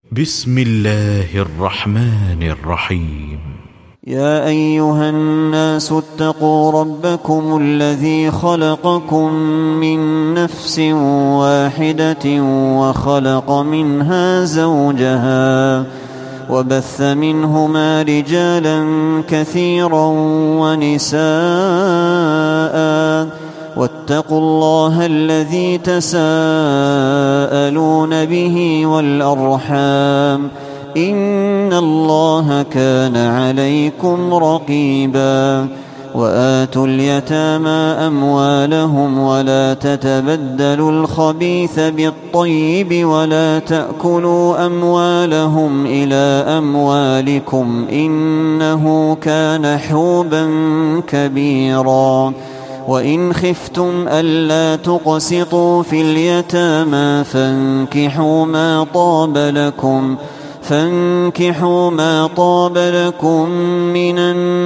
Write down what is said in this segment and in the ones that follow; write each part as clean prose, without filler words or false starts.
بسم الله الرحمن الرحيم. يا أيها الناس اتقوا ربكم الذي خلقكم من نفس واحدة وخلق منها زوجها وبث منهما رجالا كثيرا ونساء واتقوا الله الذي تساءلون به والأرحام إن الله كان عليكم رقيبا. وآتوا اليتامى أموالهم ولا تتبدلوا الخبيث بالطيب ولا تأكلوا أموالهم إلى أموالكم إنه كان حوبا كبيرا. وإن خفتم ألا تقسطوا في اليتامى فانكحوا ما طاب لكم من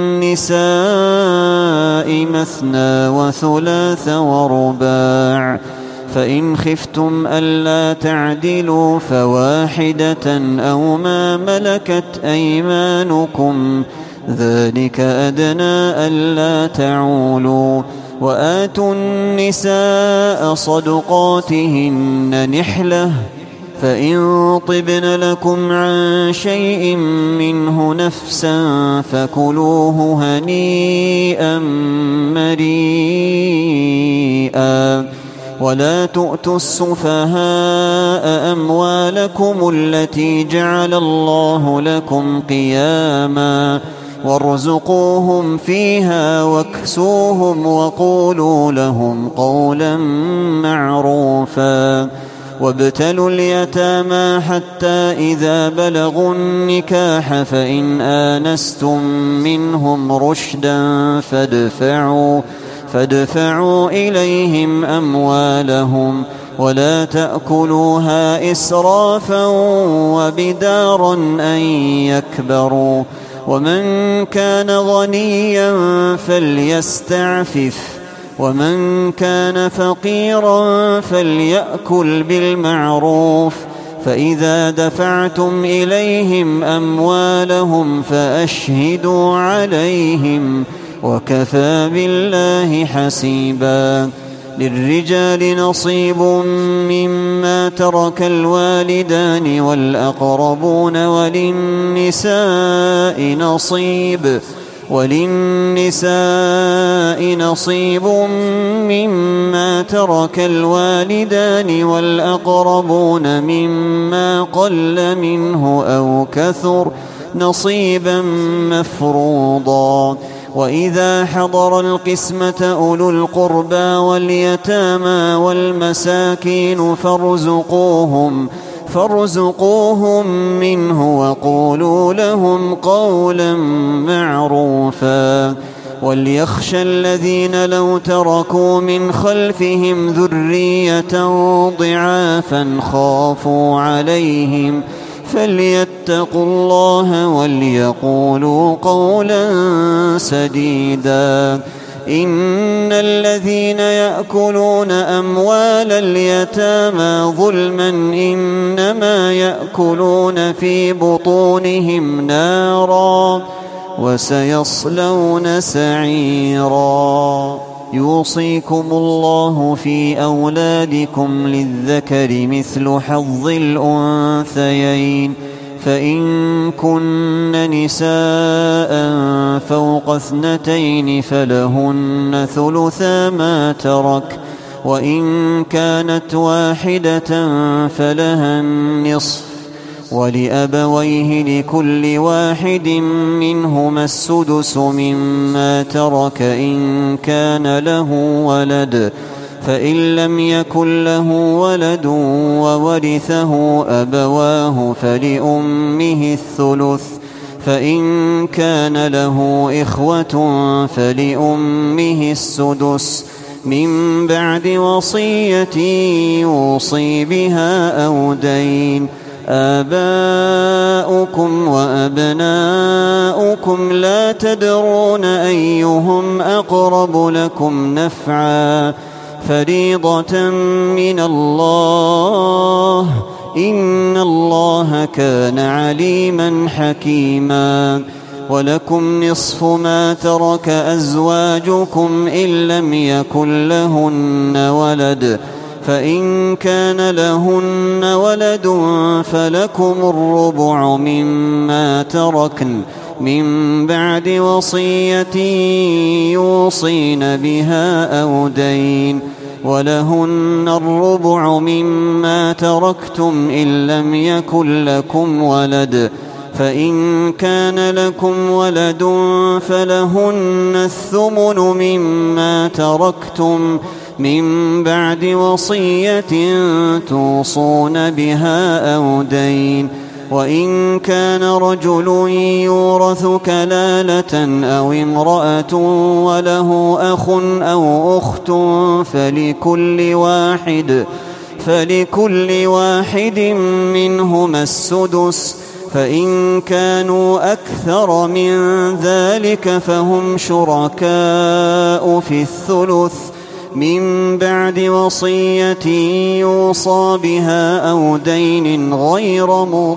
النساء مثنى وثلاث ورباع، فإن خفتم ألا تعدلوا فواحدة أو ما ملكت أيمانكم ذلك أدنى ألا تعولوا. وآتوا النساء صدقاتهن نحلة، فإن طبن لكم عن شيء منه نفسا فكلوه هنيئا مريئا. ولا تؤتوا السفهاء أموالكم التي جعل الله لكم قياما وارزقوهم فيها واكسوهم وقولوا لهم قولا معروفا. وابتلوا اليتامى حتى إذا بلغوا النكاح فإن آنستم منهم رشدا فادفعوا إليهم أموالهم ولا تأكلوها إسرافا وبدارا أن يكبروا. ومن كان غنيا فليستعفف ومن كان فقيرا فليأكل بالمعروف. فإذا دفعتم إليهم أموالهم فأشهدوا عليهم وكفى بالله حسيبا. للرجال نصيب مما ترك الوالدان والأقربون وللنساء نصيب مما ترك الوالدان والأقربون مما قل منه أو كثر نصيبا مفروضا. وإذا حضر القسمة أولو القربى واليتامى والمساكين فارزقوهم منه وقولوا لهم قولا معروفا. وليخشى الذين لو تركوا من خلفهم ذرية ضعافا خافوا عليهم فليتقوا الله وليقولوا قولا سديدا. إن الذين يأكلون أموال اليتامى ظلما إنما يأكلون في بطونهم نارا وسيصلون سعيرا. يوصيكم الله في أولادكم للذكر مثل حظ الأنثيين، فإن كن نساء فوق 2 فلهن ثلثا ما ترك، وإن كانت واحدة فلها النصف، ولأبويه لكل واحد منهما السدس مما ترك إن كان له ولد، فإن لم يكن له ولد وورثه أبواه فلأمه الثلث، فإن كان له إخوة فلأمه السدس من بعد وصية يوصي بها أو دين. آباؤكم وأبناؤكم لا تدرون أيهم أقرب لكم نفعا فريضة من الله إن الله كان عليما حكيما. ولكم نصف ما ترك أزواجكم إن لم يكن لهن ولد، فإن كان لهن ولد فلكم الربع مما تركن من بعد وصية يوصين بها أو دين، ولهن الربع مما تركتم إن لم يكن لكم ولد، فإن كان لكم ولد فلهن الثمن مما تركتم من بعد وصية توصون بها أو دين. وإن كان رجل يورث كلالة أو امرأة وله أخ أو أخت فلكل واحد منهما السدس، فإن كانوا أكثر من ذلك فهم شركاء في الثلث من بعد وصية يوصى بها أو دين غير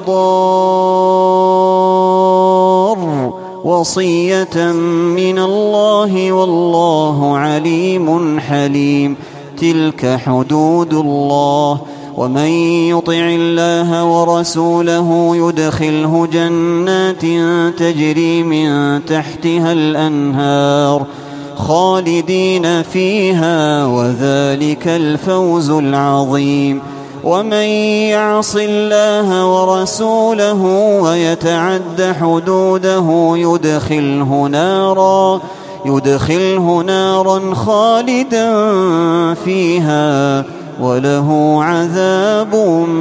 مضار، وصية من الله والله عليم حليم. تلك حدود الله، ومن يطع الله ورسوله يدخله جنات تجري من تحتها الأنهار خالدين فيها، وذلك الفوز العظيم. ومن يعص الله ورسوله ويتعد حدوده يدخله نارا خالدا فيها وله عذاب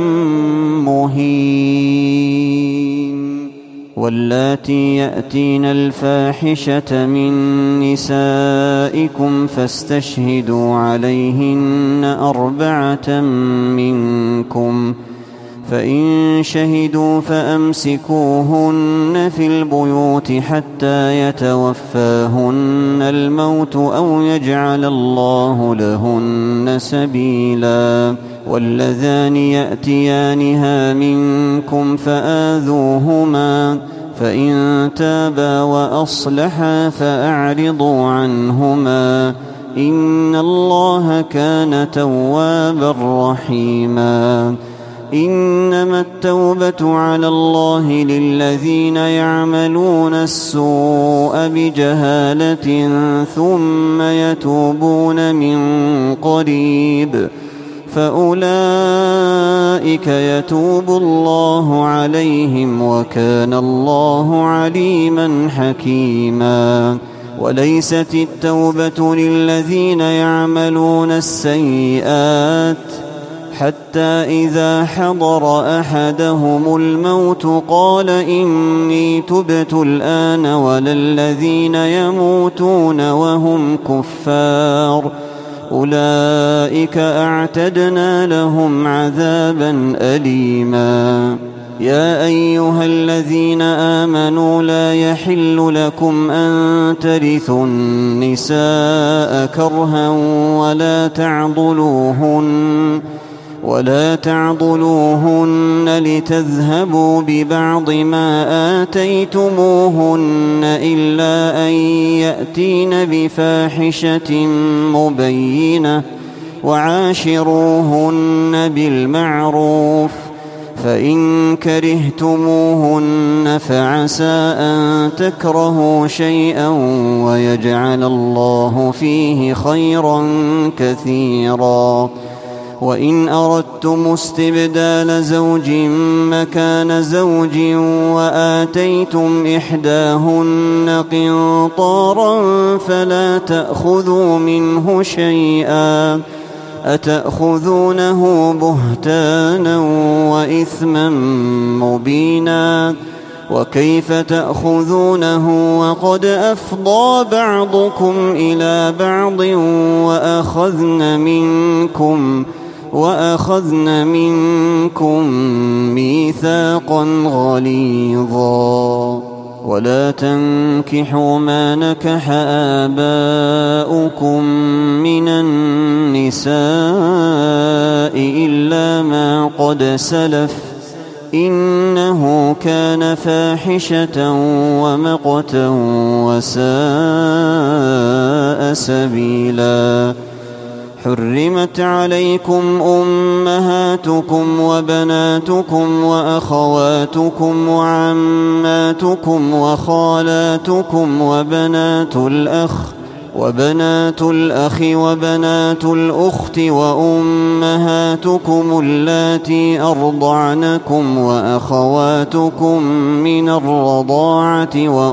مهين. واللاتي يأتين الفاحشة من نسائكم فاستشهدوا عليهن 4 منكم، فإن شهدوا فأمسكوهن في البيوت حتى يتوفاهن الموت أو يجعل الله لهن سبيلا. واللذان يأتيانها منكم فآذوهما، فإن تابا وأصلحا فأعرضوا عنهما، إن الله كان توابا رحيما. إنما التوبة على الله للذين يعملون السوء بجهالة ثم يتوبون من قريب فأولئك يتوب الله عليهم، وكان الله عليما حكيما. وليست التوبة للذين يعملون السيئات حتى إذا حضر أحدهم الموت قال إني تبت الآن، ولا الذين يموتون وهم كفار أولئك أعتدنا لهم عذابا أليما. يا أيها الذين آمنوا لا يحل لكم أن ترثوا النساء كرها ولا تعضلوهن لتذهبوا ببعض ما آتيتموهن إلا أن يأتين بفاحشة مبينة، وعاشروهن بالمعروف، فإن كرهتموهن فعسى أن تكرهوا شيئا ويجعل الله فيه خيرا كثيرا. وإن أردتم استبدال زوج مكان زوج وآتيتم إحداهن قنطارا فلا تأخذوا منه شيئا، أتأخذونه بهتانا وإثما مبينا، وكيف تأخذونه وقد أفضى بعضكم إلى بعض وأخذن منكم ميثاقا غليظا. ولا تنكحوا ما نكح آباؤكم من النساء إلا ما قد سلف إنه كان فاحشة ومقتا وساء سبيلا. حرمت عليكم أمهاتكم وبناتكم وأخواتكم وعماتكم وخالاتكم وبنات الأخ وبنات الأخت وأمهاتكم اللاتي أرضعنكم وأخواتكم من الرضاعة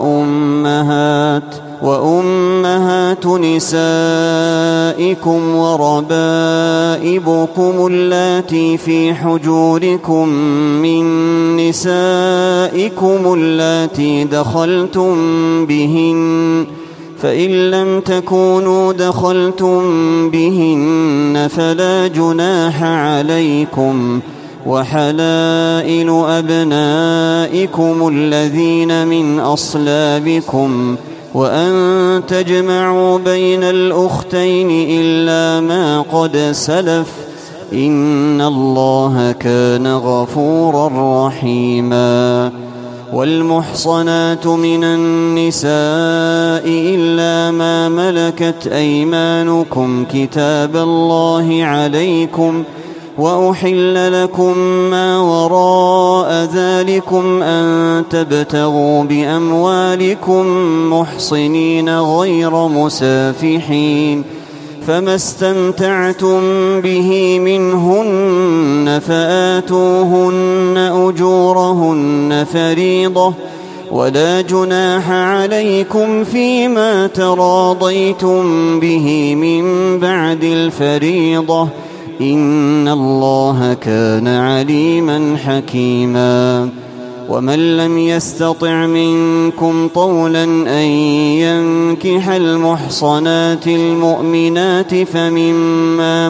وأمهات نسائكم وربائبكم اللاتي في حجوركم من نسائكم اللاتي دخلتم بهن، فإن لم تكونوا دخلتم بهن فلا جناح عليكم، وحلائل أبنائكم الذين من أصلابكم، وأن تجمعوا بين الأختين إلا ما قد سلف إن الله كان غفورا رحيما. والمحصنات من النساء إلا ما ملكت أيمانكم كتاب الله عليكم، وأحل لكم ما وراء ذلكم أن تبتغوا بأموالكم محصنين غير مسافحين، فما استمتعتم به منهن فآتوهن أجورهن فريضة، ولا جناح عليكم فيما تراضيتم به من بعد الفريضة إن الله كان عليما حكيما. ومن لم يستطع منكم طولا أن ينكح المحصنات المؤمنات فمما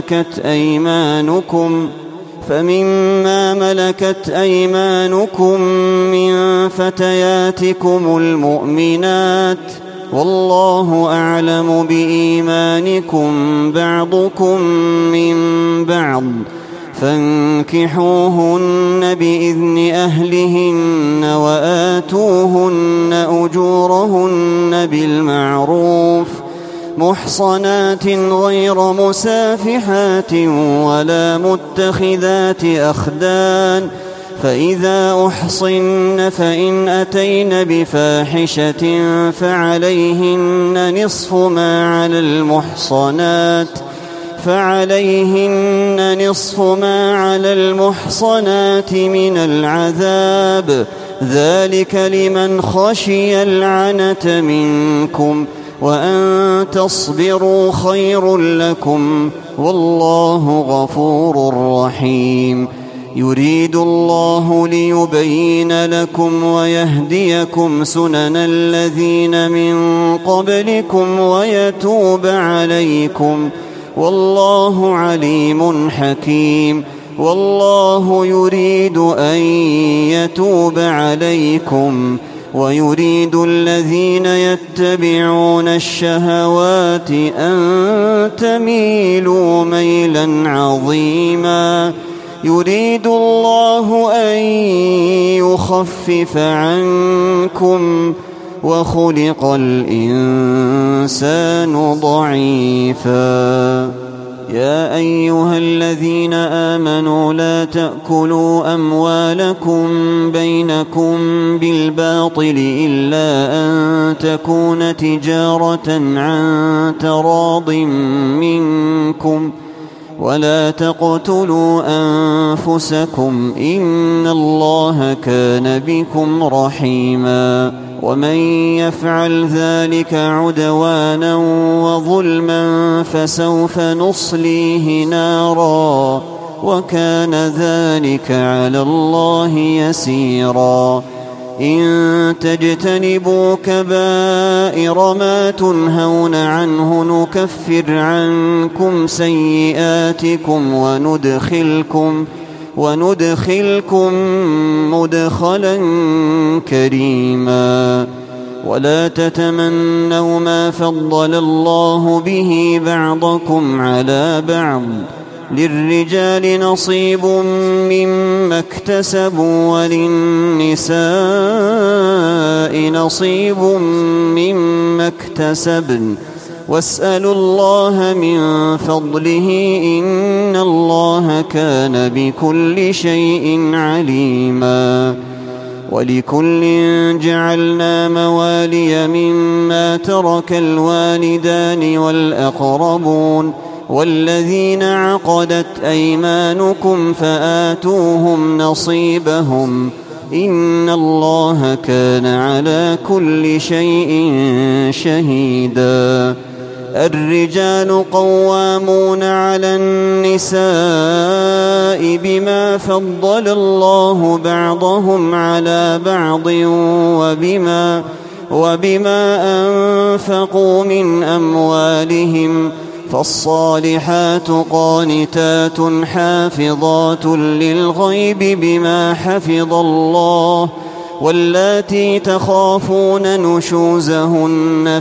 ملكت أيمانكم من فتياتكم المؤمنات، والله أعلم بإيمانكم بعضكم من بعض، فانكحوهن بإذن أهلهن وآتوهن أجورهن بالمعروف محصنات غير مسافحات ولا متخذات أخدان، فإذا أحصن فإن أتين بفاحشة فعليهن نصف ما على المحصنات من العذاب، ذلك لمن خشي العنة منكم، وأن تصبروا خير لكم، والله غفور رحيم. يريد الله ليبين لكم ويهديكم سنن الذين من قبلكم ويتوب عليكم، والله عليم حكيم. والله يريد أن يتوب عليكم ويريد الذين يتبعون الشهوات أن تميلوا ميلا عظيما. يريد الله أن يخفف عنكم وخلق الإنسان ضعيفا. يا أيها الذين آمنوا لا تأكلوا أموالكم بينكم بالباطل إلا أن تكون تجارة عن تراض منكم، ولا تقتلوا أنفسكم إن الله كان بكم رحيما. ومن يفعل ذلك عدوانا وظلما فسوف نصليه نارا وكان ذلك على الله يسيرا. إن تجتنبوا كبائر ما تنهون عنه نكفر عنكم سيئاتكم وندخلكم مدخلا كريما. ولا تتمنوا ما فضل الله به بعضكم على بعض، للرجال نصيب مما اكتسبوا وللنساء نصيب مما اكتسبن، واسألوا الله من فضله إن الله كان بكل شيء عليما. ولكل جعلنا موالي مما ترك الوالدان والأقربون والذين عقدت أيمانكم فآتوهم نصيبهم، إن الله كان على كل شيء شهيدا. الرجال قوامون على النساء بما فضل الله بعضهم على بعض وبما أنفقوا من أموالهم، فالصالحات قانتات حافظات للغيب بما حفظ الله، واللاتي تخافون نشوزهن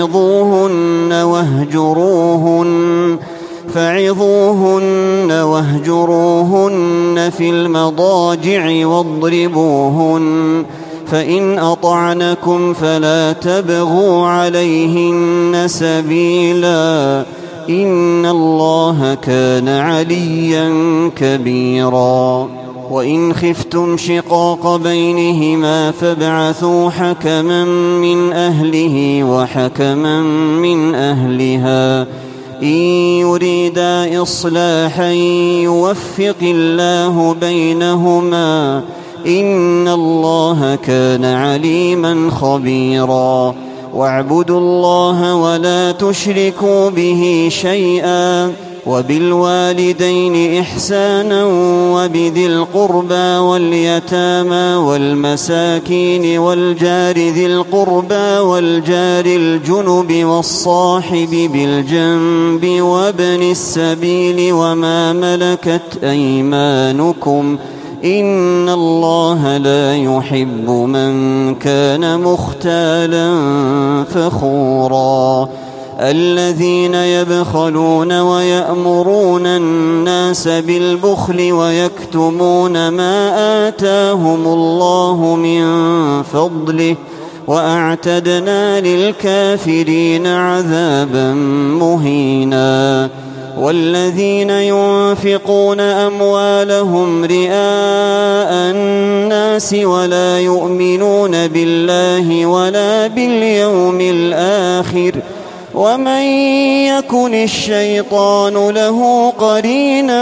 فعظوهن واهجروهن في المضاجع واضربوهن، فإن أطعنكم فلا تبغوا عليهن سبيلا، إن الله كان عليا كبيرا. وإن خفتم شقاق بينهما فابعثوا حكما من أهله وحكما من أهلها، إن يريدا إصلاحا يوفق الله بينهما، إن الله كان عليما خبيرا. واعبدوا الله ولا تشركوا به شيئا، وبالوالدين إحسانا وبذي القربى واليتامى والمساكين والجار ذي القربى والجار الجنب والصاحب بالجنب وابن السبيل وما ملكت أيمانكم، إن الله لا يحب من كان مختالا فخورا. الذين يبخلون ويأمرون الناس بالبخل ويكتمون ما آتاهم الله من فضله، وأعتدنا للكافرين عذابا مهينا. والذين ينفقون أموالهم رئاء الناس ولا يؤمنون بالله ولا باليوم الآخر، ومن يكن الشيطان له قرينا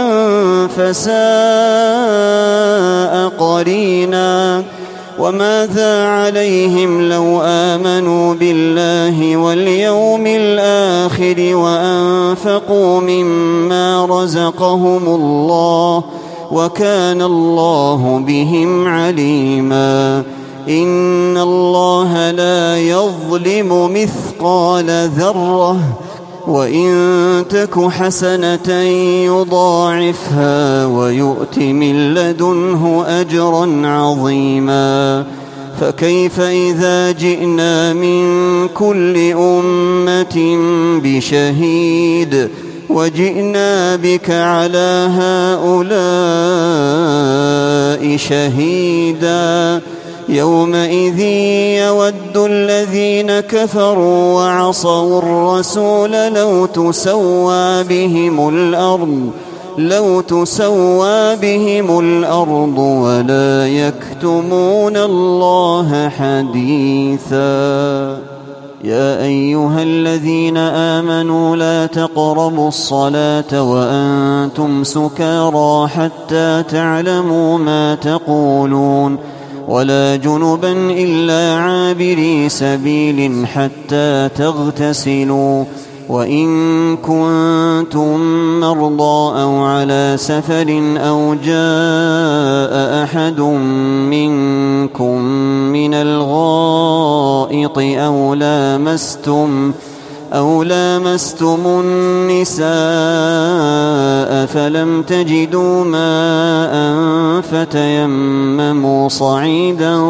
فساء قرينا. وماذا عليهم لو آمنوا بالله واليوم الآخر وأنفقوا مما رزقهم الله، وكان الله بهم عليما. إن الله لا يظلم مثقال ذرة، وإن تك حسنة يضاعفها ويؤت من لدنه أجرا عظيما. فكيف إذا جئنا من كل أمة بشهيد وجئنا بك على هؤلاء شهيدا، يومئذ يود الذين كفروا وعصوا الرسول لو تسوى بهم الأرض ولا يكتمون الله حديثا. يا أيها الذين آمنوا لا تقربوا الصلاة وأنتم سكارى حتى تعلموا ما تقولون، ولا جنبا إلا عابري سبيل حتى تغتسلوا، وإن كنتم مرضى أو على سفر أو جاء أحد منكم من الغائط أو لامستم النساء فلم تجدوا ماء فتيمموا صعيدا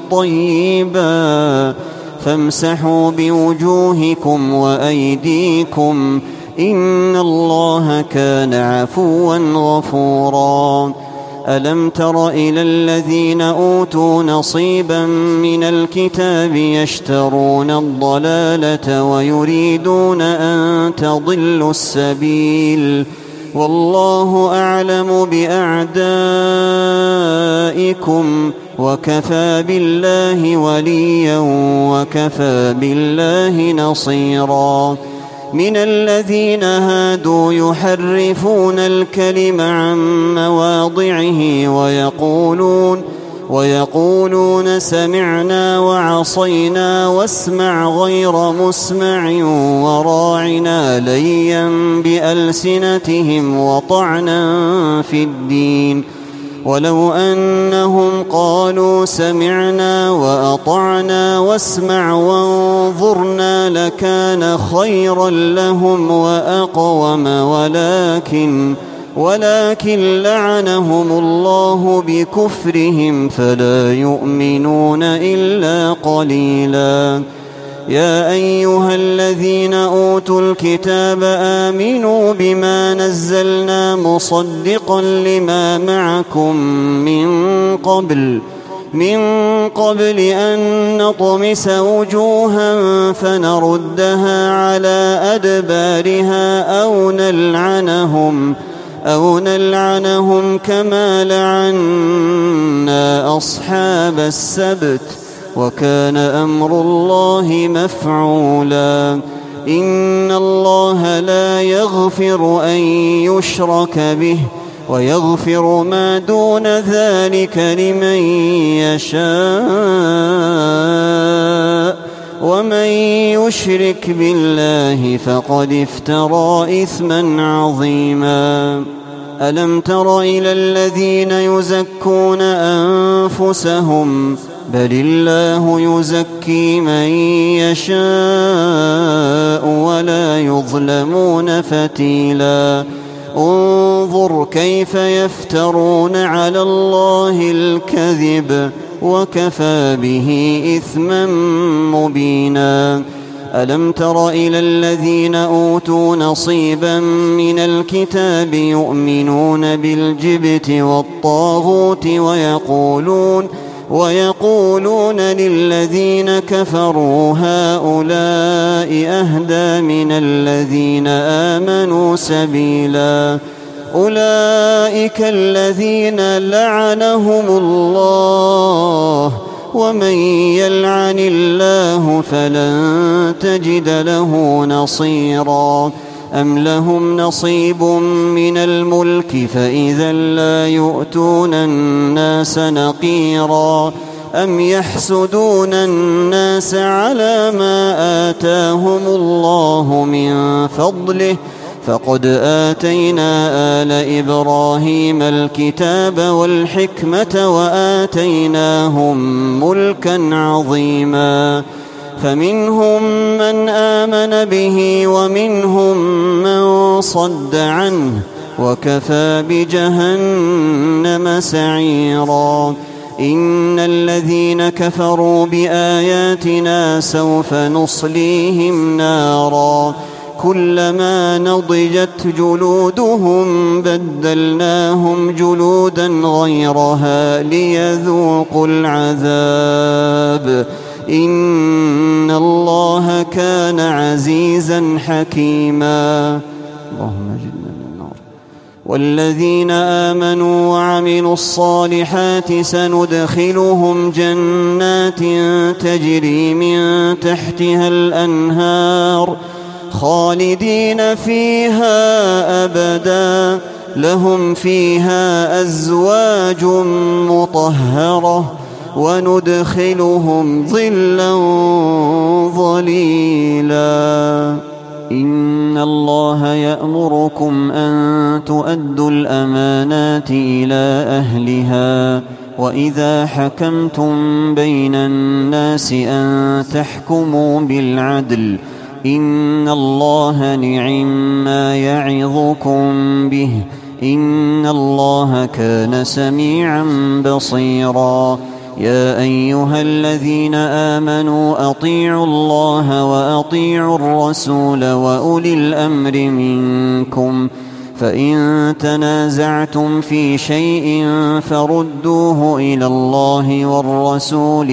طيبا فامسحوا بوجوهكم وأيديكم إن الله كان عفوا غفورا. ألم تر إلى الذين أوتوا نصيبا من الكتاب يشترون الضلالة ويريدون أن تضلوا السبيل والله أعلم بأعدائكم وكفى بالله وليا وكفى بالله نصيرا. من الذين هادوا يحرفون الكلم عن مواضعه ويقولون سمعنا وعصينا واسمع غير مسمع وراعنا ليا بألسنتهم وطعنا في الدين ولو أنهم قالوا سمعنا وأطعنا واسمع وانظرنا لكان خيرا لهم وأقوم ولكن لعنهم الله بكفرهم فلا يؤمنون إلا قليلا. يا أيها الذين أوتوا الكتاب آمنوا بما نزلنا مصدقا لما معكم من قبل أن نطمس وجوها فنردها على أدبارها أو نلعنهم كما لعنا أصحاب السبت وكان أمر الله مفعولا. إن الله لا يغفر أن يشرك به ويغفر ما دون ذلك لمن يشاء ومن يشرك بالله فقد افترى إثما عظيما. ألم تر إلى الذين يزكون أنفسهم بل الله يزكي من يشاء ولا يظلمون فتيلا. انظر كيف يفترون على الله الكذب وكفى به إثما مبينا. ألم تر إلى الذين أوتوا نصيبا من الكتاب يؤمنون بالجبت والطاغوت ويقولون للذين كفروا هؤلاء أهدى من الذين آمنوا سبيلا. أولئك الذين لعنهم الله ومن يلعن الله فلن تجد له نصيرا. أم لهم نصيب من الملك فإذا لا يؤتون الناس نقيرا. أم يحسدون الناس على ما آتاهم الله من فضله فقد آتينا آل إبراهيم الكتاب والحكمة وآتيناهم ملكا عظيما. فمنهم من آمن به ومنهم من صد عنه وكفى بجهنم سعيرا. إن الذين كفروا بآياتنا سوف نصليهم نارا كلما نضجت جلودهم بدلناهم جلودا غيرها ليذوقوا العذاب إن الله كان عزيزا حكيما. اللهم اجرنا من النار. والذين آمنوا وعملوا الصالحات سندخلهم جنات تجري من تحتها الأنهار خالدين فيها أبدا لهم فيها أزواج مطهرة وندخلهم ظلا ظليلا. إن الله يأمركم أن تؤدوا الأمانات إلى أهلها وإذا حكمتم بين الناس أن تحكموا بالعدل إن الله نعما يعظكم به إن الله كان سميعا بصيرا يا أيها الذين آمنوا أطيعوا الله وأطيعوا الرسول وأولي الأمر منكم فإن تنازعتم في شيء فردوه إلى الله والرسول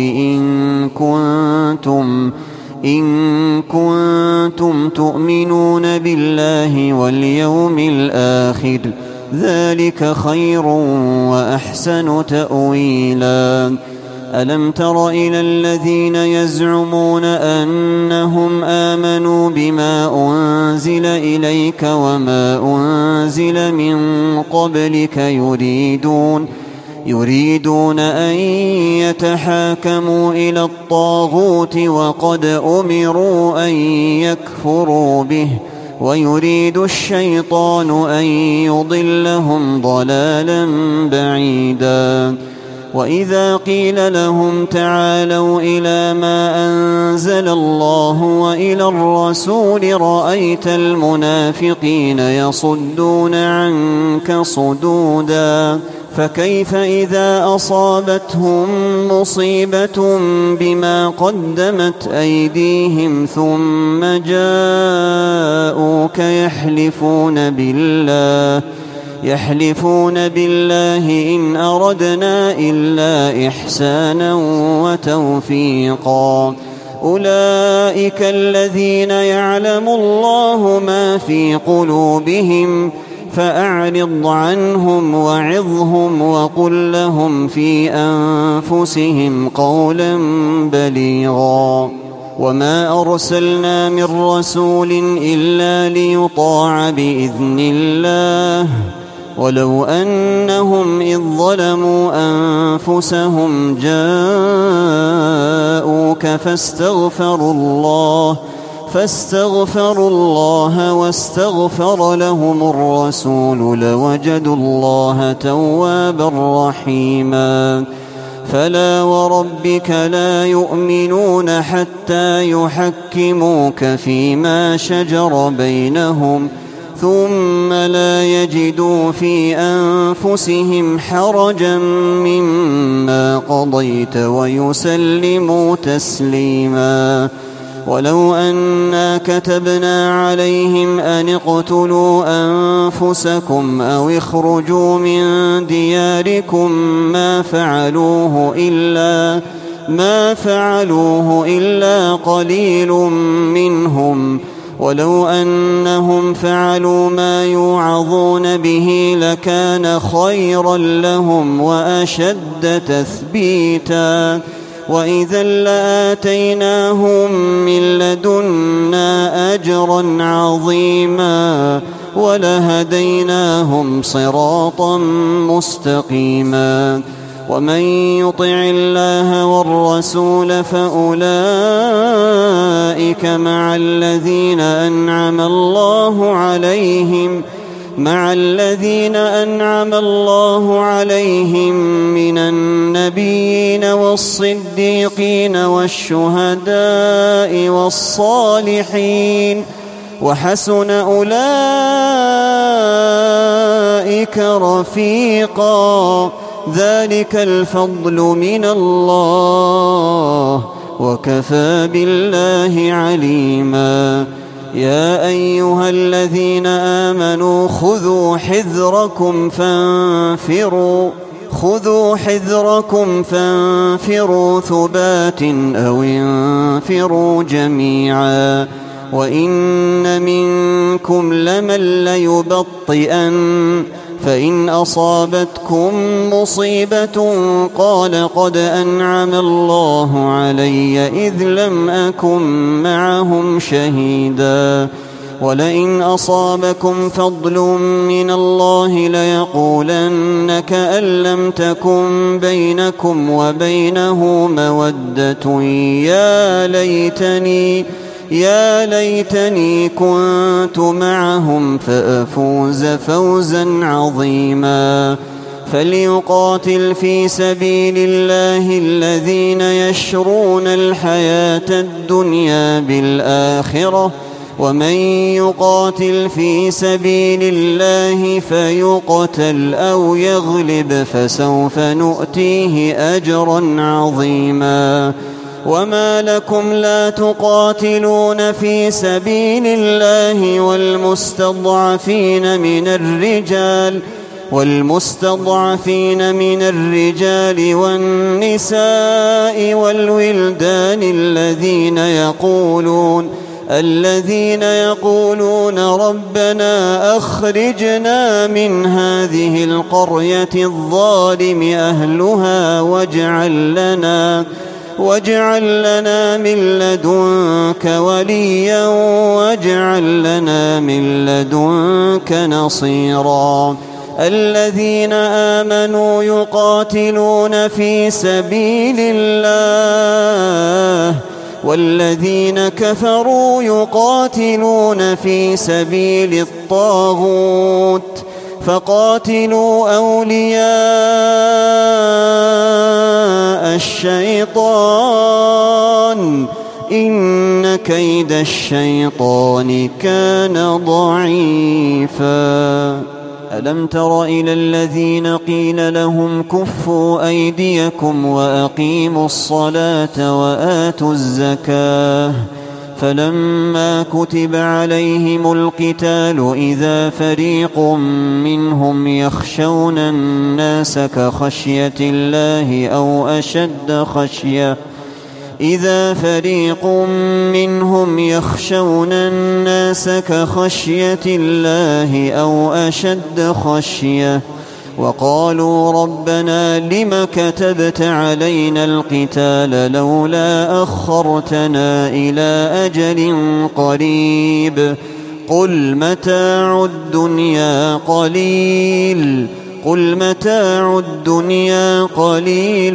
إن كنتم تؤمنون بالله واليوم الآخر ذلك خير وأحسن تأويلا ألم تر إلى الذين يزعمون أنهم آمنوا بما أنزل إليك وما أنزل من قبلك يريدون أن يتحاكموا إلى الطاغوت وقد أمروا أن يكفروا به ويريد الشيطان أن يضلهم ضلالا بعيدا وإذا قيل لهم تعالوا إلى ما أنزل الله وإلى الرسول رأيت المنافقين يصدون عنك صدودا فكيف إذا أصابتهم مصيبة بما قدمت أيديهم ثم جاءوك يحلفون بالله إن أردنا إلا إحسانا وتوفيقا أولئك الذين يعلم الله ما في قلوبهم فأعرض عنهم وعظهم وقل لهم في أنفسهم قولا بليغا وما أرسلنا من رسول إلا ليطاع بإذن الله ولو أنهم إذ ظلموا أنفسهم جاءوك فاستغفروا الله واستغفر لهم الرسول لوجدوا الله توابا رحيما فلا وربك لا يؤمنون حتى يحكموك فيما شجر بينهم ثم لا يجدوا في أنفسهم حرجا مما قضيت ويسلموا تسليما ولو أنا كتبنا عليهم أن اقتلوا أنفسكم أو اخرجوا من دياركم ما فعلوه إلا قليل منهم ولو أنهم فعلوا ما يوعظون به لكان خيرا لهم وأشد تثبيتا وإذا لآتيناهم من لدنا أجرا عظيما ولهديناهم صراطا مستقيما ومن يطع الله والرسول فأولئك مع الذين أنعم الله عليهم من النبيين والصديقين والشهداء والصالحين وحسن أولئك رفيقا ذلك الفضل من الله وكفى بالله عليما يا أيها الذين آمنوا خذوا حذركم فانفروا ثبات أو انفروا جميعا وإن منكم لمن ليبطئن فإن أصابتكم مصيبة قال قد أنعم الله علي إذ لم أكن معهم شهيدا ولئن أصابكم فضل من الله ليقولن كأن لم تكن بينكم وبينه مودة يا ليتني كنت معهم فأفوز فوزا عظيما فليقاتل في سبيل الله الذين يشرون الحياة الدنيا بالآخرة ومن يقاتل في سبيل الله فيقتل أو يغلب فسوف نؤتيه أجرا عظيما وما لكم لا تقاتلون في سبيل الله والمستضعفين من الرجال والنساء والولدان الذين يقولون ربنا أخرجنا من هذه القرية الظالم أهلها واجعل لنا من لدنك وليا واجعل لنا من لدنك نصيرا الذين آمنوا يقاتلون في سبيل الله والذين كفروا يقاتلون في سبيل الطاغوت فقاتلوا أولياء الشيطان إن كيد الشيطان كان ضعيفا ألم تر إلى الذين قيل لهم كفوا أيديكم وأقيموا الصلاة وآتوا الزكاة فلما كتب عليهم القتال إذا فريق منهم يخشون الناس كخشية الله أو أشد خشية وقالوا ربنا لم كتبت علينا القتال لولا أخرتنا إلى أجل قريب قل متاع الدنيا قليل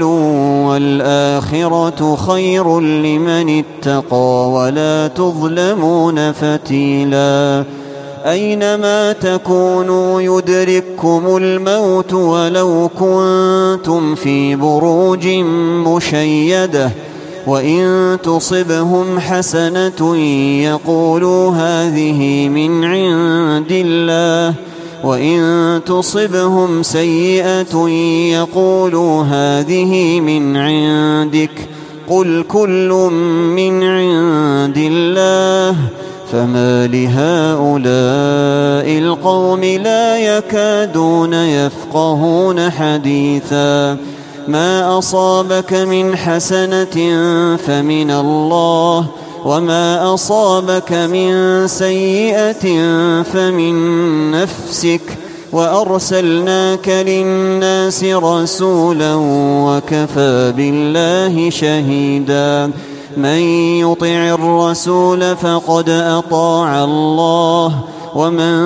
والآخرة خير لمن اتقى ولا تظلمون فتيلا أينما تكونوا يدرككم الموت ولو كنتم في بروج مشيدة وإن تصبهم حسنة يقولوا هذه من عند الله وإن تصبهم سيئة يقولوا هذه من عندك قل كل من عند الله فما لهؤلاء القوم لا يكادون يفقهون حديثا ما أصابك من حسنة فمن الله وما أصابك من سيئة فمن نفسك وأرسلناك للناس رسولا وكفى بالله شهيدا من يطع الرسول فقد أطاع الله ومن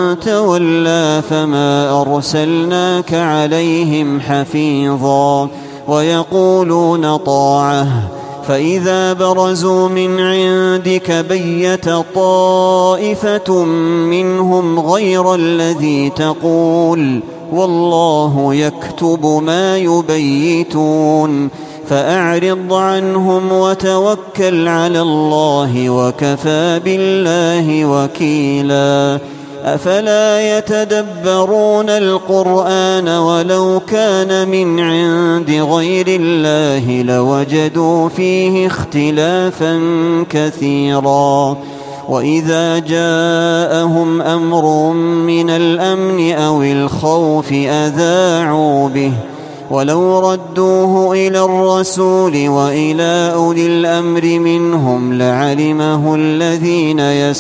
تولى فما أرسلناك عليهم حفيظا ويقولون طاعة فإذا برزوا من عندك بيت طائفة منهم غير الذي تقول والله يكتب ما يبيتون فأعرض عنهم وتوكل على الله وكفى بالله وكيلا أفلا يتدبرون القرآن ولو كان من عند غير الله لوجدوا فيه اختلافا كثيرا وإذا جاءهم أمر من الأمن أو الخوف أذاعوا به ولو ردوه إلى الرسول وإلى أولي الأمر منهم لعلمه الذين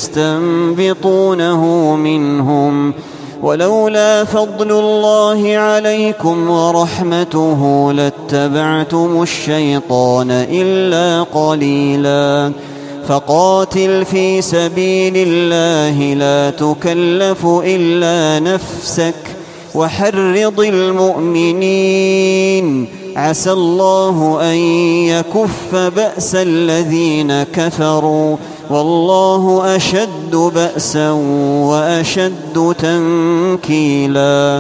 يستنبطونه منهم ولولا فضل الله عليكم ورحمته لاتبعتم الشيطان إلا قليلا فقاتل في سبيل الله لا تكلف إلا نفسك وحرض المؤمنين عسى الله أن يكف بأس الذين كفروا والله أشد بأسا وأشد تنكيلا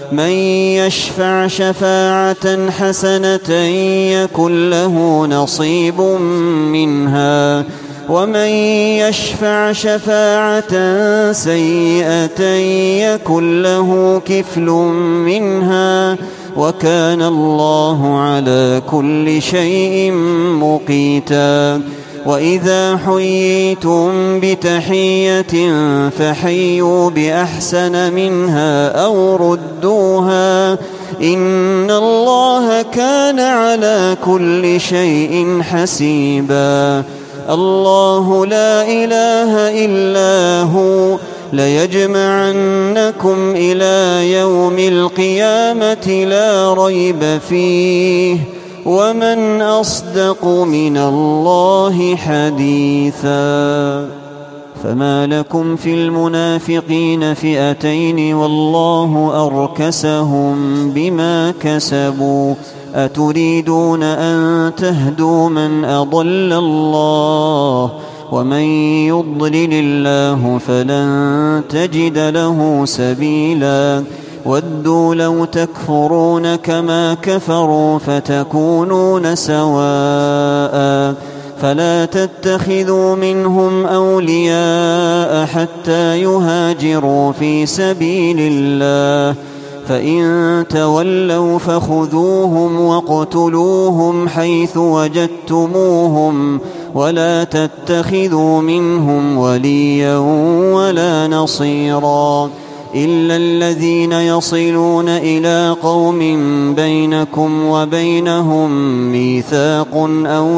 من يشفع شفاعة حسنة يكن له نصيب منها ومن يشفع شفاعة سيئة يكن له كفل منها وكان الله على كل شيء مقيتا. وإذا حييتم بتحية فحيوا بأحسن منها أو ردوها إن الله كان على كل شيء حسيبا. الله لا إله إلا هو ليجمعنكم إلى يوم القيامة لا ريب فيه ومن أصدق من الله حديثا. فما لكم في المنافقين فئتين والله أركسهم بما كسبوا أتريدون أن تهدوا من أضل الله ومن يضلل الله فلن تجد له سبيلا. ودوا لو تكفرون كما كفروا فتكونون سواء فلا تتخذوا منهم أولياء حتى يهاجروا في سبيل الله فإن تولوا فخذوهم واقتلوهم حيث وجدتموهم ولا تتخذوا منهم وليا ولا نصيرا إلا الذين يصلون إلى قوم بينكم وبينهم ميثاق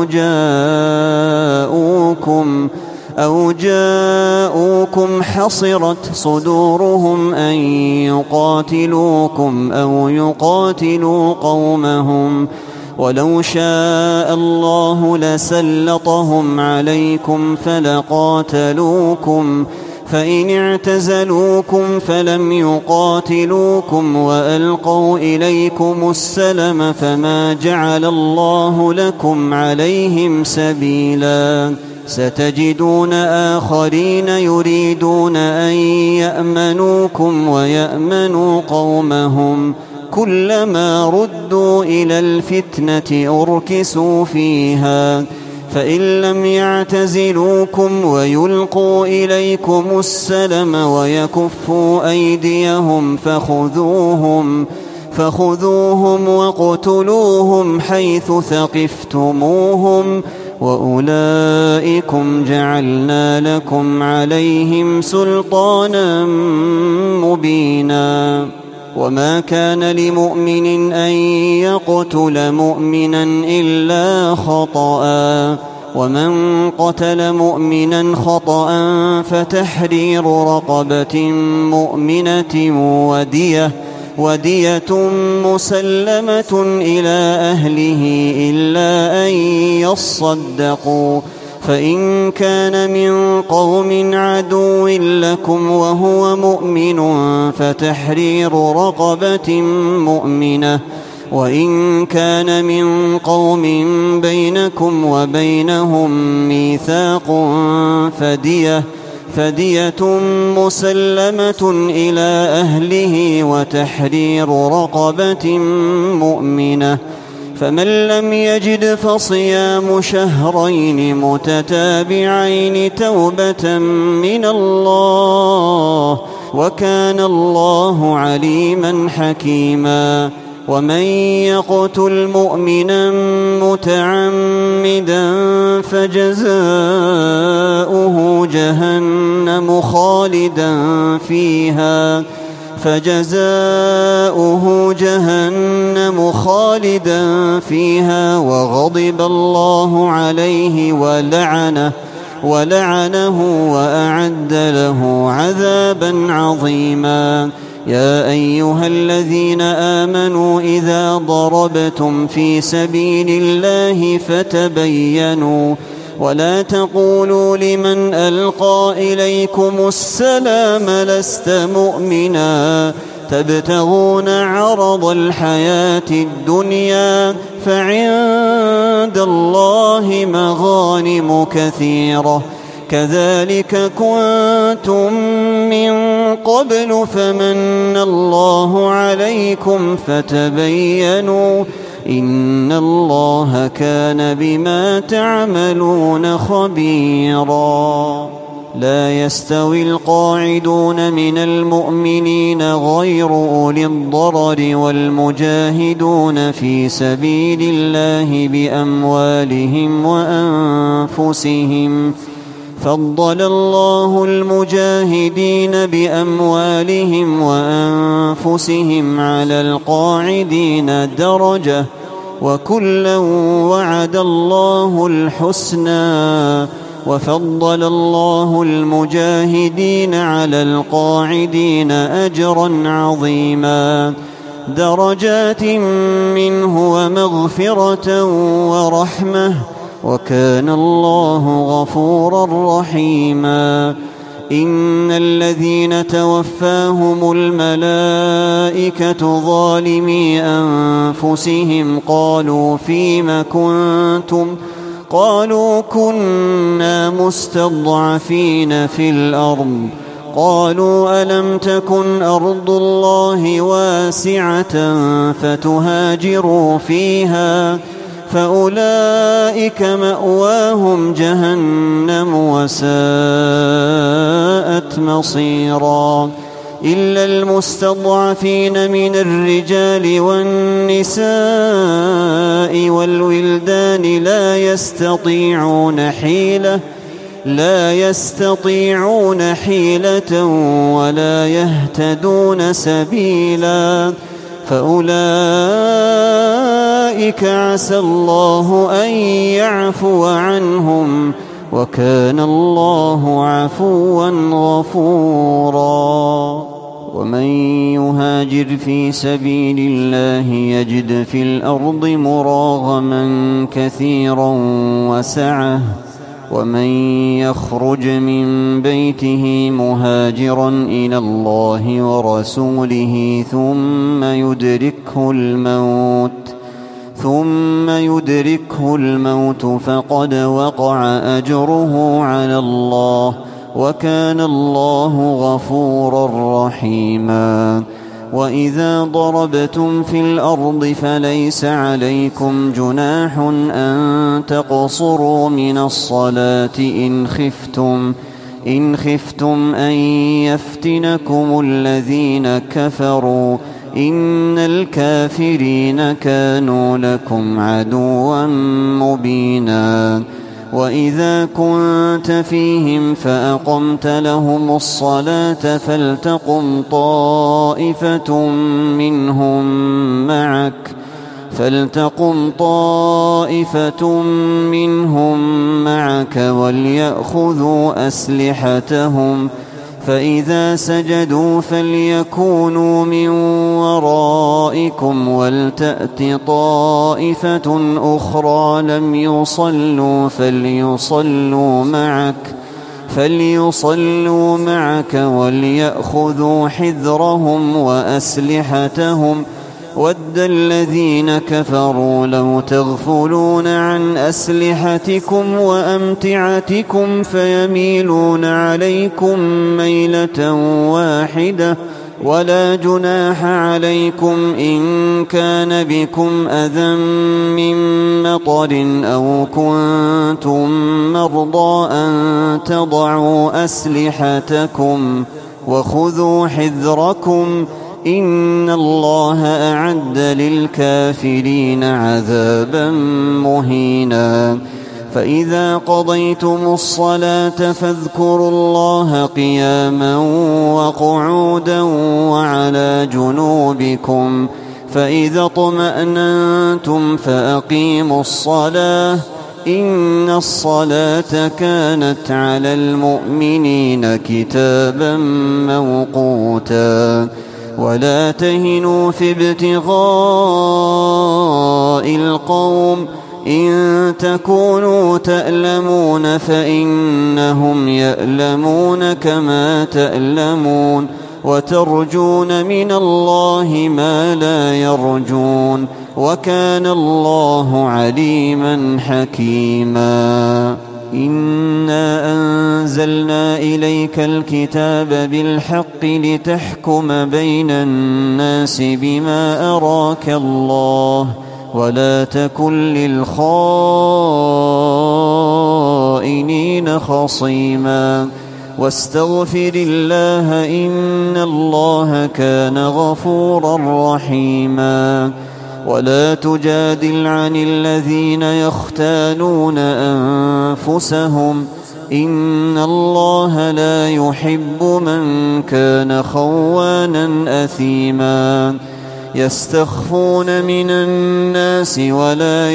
أو جاءوكم حصرت صدورهم أن يقاتلوكم أو يقاتلوا قومهم ولو شاء الله لسلطهم عليكم فلقاتلوكم فإن اعتزلوكم فلم يقاتلوكم وألقوا إليكم السلم فما جعل الله لكم عليهم سبيلا. ستجدون آخرين يريدون أن يأمنوكم ويأمنوا قومهم كلما ردوا إلى الفتنة أركسوا فيها فإن لم يعتزلوكم ويلقوا إليكم السلم ويكفوا أيديهم فخذوهم واقتلوهم حيث ثقفتموهم وأولئكم جعلنا لكم عليهم سلطانا مبينا. وما كان لمؤمن أن يقتل مؤمنا إلا خطأ ومن قتل مؤمنا خطأ فتحرير رقبة مؤمنة ودية مسلمة إلى أهله إلا أن يصدقوا فإن كان من قوم عدو لكم وهو مؤمن فتحرير رقبة مؤمنة وإن كان من قوم بينكم وبينهم ميثاق فدية مسلمة إلى أهله وتحرير رقبة مؤمنة فمن لم يجد فصيام شهرين متتابعين توبة من الله وكان الله عليما حكيما. ومن يقتل مؤمنا متعمدا فجزاؤه جهنم خالدا فيها وغضب الله عليه ولعنه وأعد له عذابا عظيما. يا أيها الذين آمنوا إذا ضربتم في سبيل الله فتبينوا ولا تقولوا لمن ألقى إليكم السلام لست مؤمنا تبتغون عرض الحياة الدنيا فعند الله مغانم كثيرة كذلك كنتم من قبل فمن الله عليكم فتبينوا إن الله كان بما تعملون خبيرا لا يستوي القاعدون من المؤمنين غير أولي الضرر والمجاهدون في سبيل الله بأموالهم وأنفسهم فضل الله المجاهدين بأموالهم وأنفسهم على القاعدين درجة وكلا وعد الله الحسنى وفضل الله المجاهدين على القاعدين أجرا عظيما درجات منه ومغفرة ورحمة وكان الله غفورا رحيما إن الذين توفاهم الملائكة ظالمي أنفسهم قالوا فيم كنتم قالوا كنا مستضعفين في الأرض قالوا ألم تكن أرض الله واسعة فتهاجروا فيها فأولئك مأواهم جهنم وساءت مصيرا إلا المستضعفين من الرجال والنساء والولدان لا يستطيعون حيلة ولا يهتدون سبيلا فأولئك عسى الله أن يعفو عنهم وكان الله عفوا غفورا ومن يهاجر في سبيل الله يجد في الأرض مراغما كثيرا وسعة ومن يخرج من بيته مهاجرا إلى الله ورسوله ثم يدركه الموت فقد وقع أجره على الله وكان الله غفورا رحيما وإذا ضربتم في الأرض فليس عليكم جناح أن تقصروا من الصلاة إن خفتم أن يفتنكم الذين كفروا إن الكافرين كانوا لكم عدوا مبينا وإذا كنت فيهم فأقمت لهم الصلاة فلتقم طائفة منهم معك وليأخذوا أسلحتهم فإذا سجدوا فليكونوا من ورائكم ولتأت طائفة أخرى لم يصلوا فليصلوا معك وليأخذوا حذرهم وأسلحتهم ود الذين كفروا لو تغفلون عن أسلحتكم وأمتعتكم فيميلون عليكم ميلة واحدة ولا جناح عليكم إن كان بكم أذى من مطر أو كنتم مرضى أن تضعوا أسلحتكم وخذوا حذركم إن الله أعد للكافرين عذابا مهينا فإذا قضيتم الصلاة فاذكروا الله قياما وقعودا وعلى جنوبكم فإذا اطمأننتم فأقيموا الصلاة إن الصلاة كانت على المؤمنين كتابا موقوتا ولا تهنوا في ابتغاء القوم إن تكونوا تألمون فإنهم يألمون كما تألمون وترجون من الله ما لا يرجون وكان الله عليما حكيما إنا أنزلنا إليك الكتاب بالحق لتحكم بين الناس بما أراك الله ولا تكن للخائنين خصيما واستغفر الله إن الله كان غفورا رحيما ولا تجادل عن الذين يختانون أنفسهم إن الله لا يحب من كان خوانا أثيما يستخفون من الناس ولا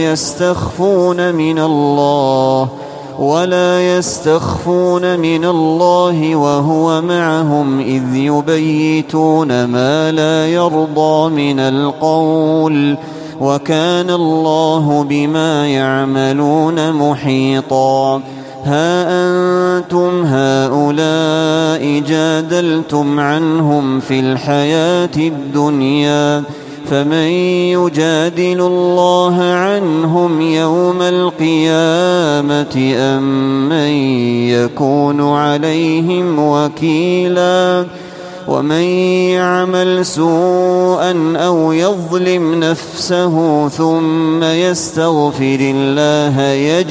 يستخفون من الله وهو معهم إذ يبيتون ما لا يرضى من القول وكان الله بما يعملون محيطا ها أنتم هؤلاء جادلتم عنهم في الحياة الدنيا فمن يجادل الله عنهم يوم القيامة أم من يكون عليهم وكيلا ومن يعمل سوءا أو يظلم نفسه ثم يستغفر الله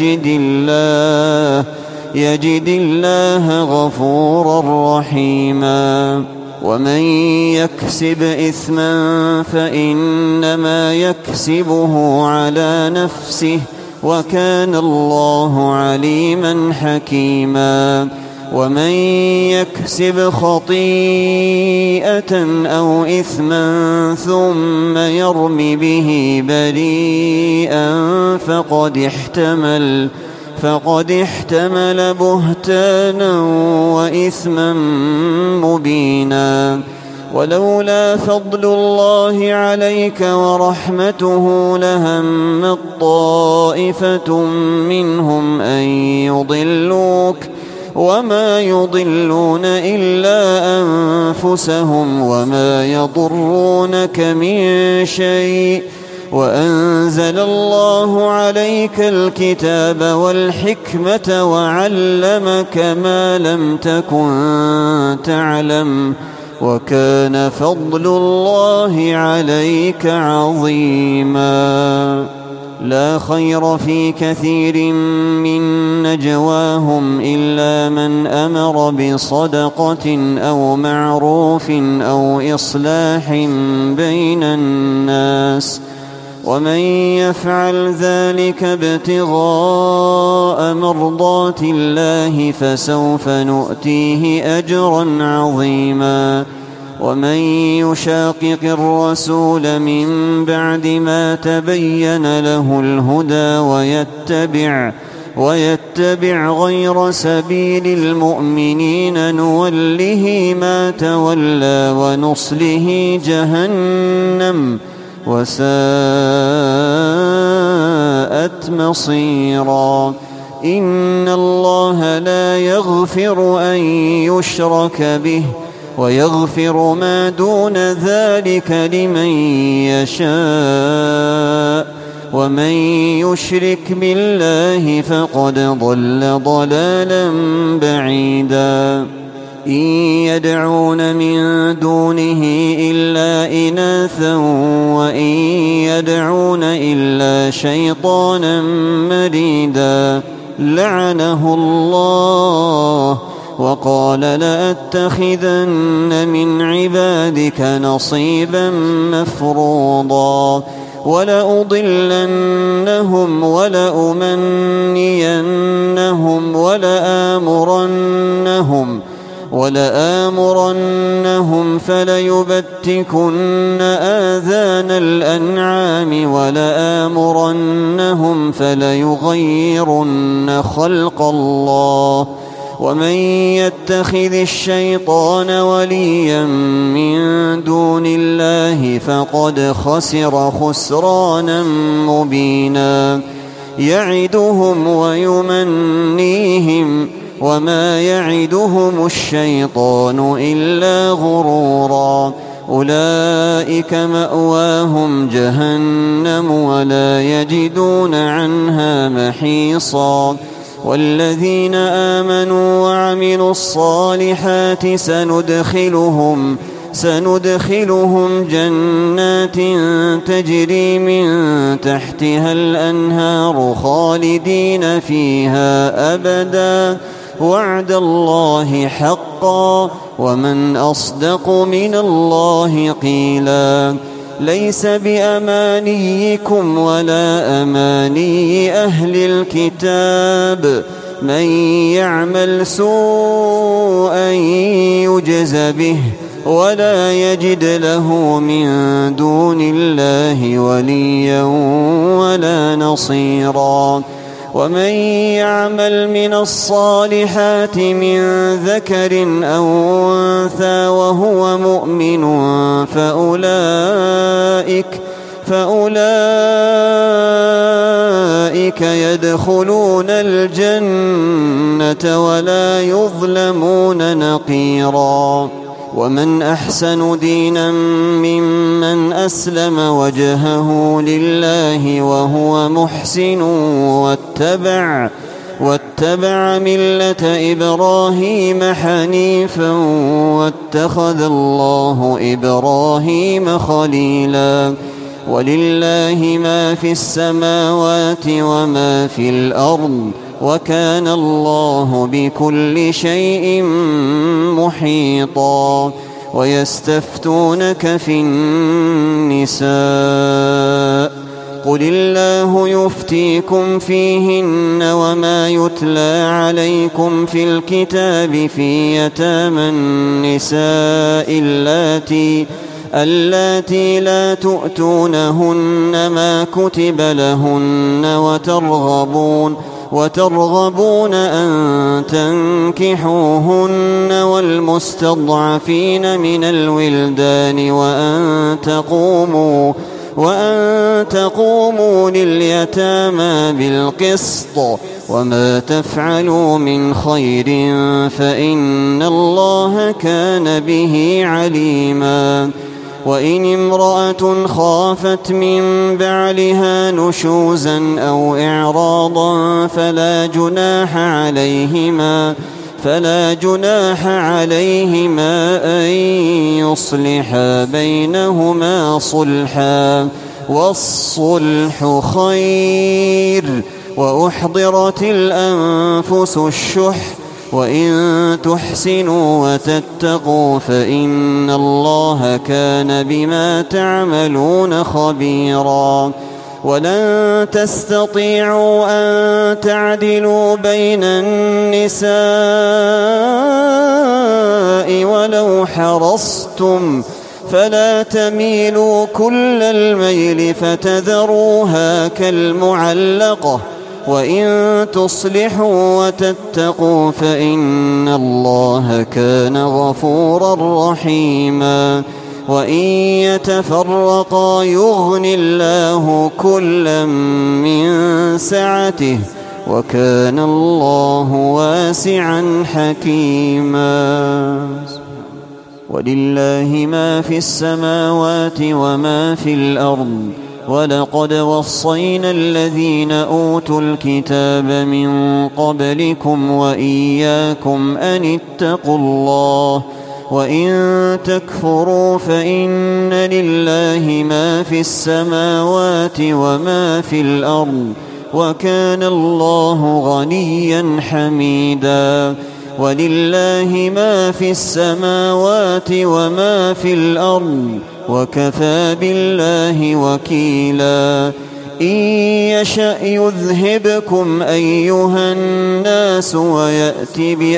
يجد الله غفورا رحيما ومن يكسب إثما فإنما يكسبه على نفسه وكان الله عليما حكيما ومن يكسب خطيئة أو إثما ثم يرم به بريئا فقد احتمل بهتانا وإثما مبينا ولولا فضل الله عليك ورحمته لهمت طائفة منهم أن يضلوك وما يضلون إلا أنفسهم وما يضرونك من شيء وأنزل الله عليك الكتاب والحكمة وعلمك ما لم تكن تعلم وكان فضل الله عليك عظيما لا خير في كثير من نجواهم إلا من أمر بصدقة أو معروف أو إصلاح بين الناس ومن يفعل ذلك ابتغاء مرضات الله فسوف نؤتيه أجرا عظيما ومن يشاقق الرسول من بعد ما تبين له الهدى ويتبع غير سبيل المؤمنين نوله ما تولى ونصله جهنم وساءت مصيرا إن الله لا يغفر أن يشرك به ويغفر ما دون ذلك لمن يشاء ومن يشرك بالله فقد ضل ضلالا بعيدا إن يدعون من دونه إلا إناثا وإن يدعون إلا شيطانا مريدا لعنه الله وقال لأتخذن من عبادك نصيبا مفروضا ولأضلنهم ولأمنينهم ولآمرنهم فليبتكن آذان الأنعام ولآمرنهم فليغيرن خلق الله ومن يتخذ الشيطان وليا من دون الله فقد خسر خسرانا مبينا يعدهم ويمنيهم وما يعدهم الشيطان إلا غرورا أولئك مأواهم جهنم ولا يجدون عنها محيصا والذين آمنوا وعملوا الصالحات سندخلهم جنات تجري من تحتها الأنهار خالدين فيها أبدا وعد الله حقا ومن أصدق من الله قيلا ليس بأمانيكم ولا أماني أهل الكتاب من يعمل سوءا يجز به ولا يجد له من دون الله وليا ولا نصيرا ومن يعمل من الصالحات من ذكر أو أنثى وهو مؤمن فأولئك يدخلون الجنة ولا يظلمون نقيرا ومن أحسن دينا ممن أسلم وجهه لله وهو محسن واتبع ملة إبراهيم حنيفا واتخذ الله إبراهيم خليلا ولله ما في السماوات وما في الأرض وكان الله بكل شيء محيطا ويستفتونك في النساء قل الله يفتيكم فيهن وما يتلى عليكم في الكتاب في يتامى النساء اللاتي لا تؤتونهن ما كتب لهن وترغبون أن تنكحوهن والمستضعفين من الولدان وأن تقوموا لليتامى بالقسط وما تفعلوا من خير فإن الله كان به عليما وإن امرأة خافت من بعلها نشوزا أو إعراضا فلا جناح عليهما أن يصلحا بينهما صلحا والصلح خير وأحضرت الأنفس الشح وإن تحسنوا وتتقوا فإن الله كان بما تعملون خبيرا ولن تستطيعوا أن تعدلوا بين النساء ولو حرصتم فلا تميلوا كل الميل فتذروها كالمعلقة وإن تصلحوا وتتقوا فإن الله كان غفورا رحيما وإن يتفرقا يغن الله كلا من سعته وكان الله واسعا حكيما ولله ما في السماوات وما في الأرض ولقد وصينا الذين أوتوا الكتاب من قبلكم وإياكم أن اتقوا الله وإن تكفروا فإن لله ما في السماوات وما في الأرض وكان الله غنيا حميدا ولله ما في السماوات وما في الأرض وكفى بالله وكيلا إن يشأ يذهبكم أيها الناس ويأت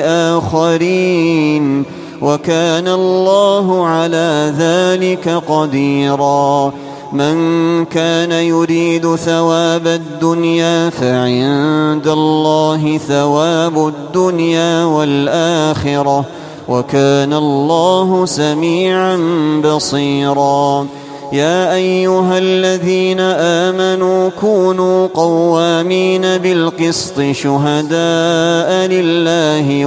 بآخرين وكان الله على ذلك قديرا من كان يريد ثواب الدنيا فعند الله ثواب الدنيا والآخرة وكان الله سميعا بصيرا يا أيها الذين آمنوا كونوا قوامين بالقسط شهداء لله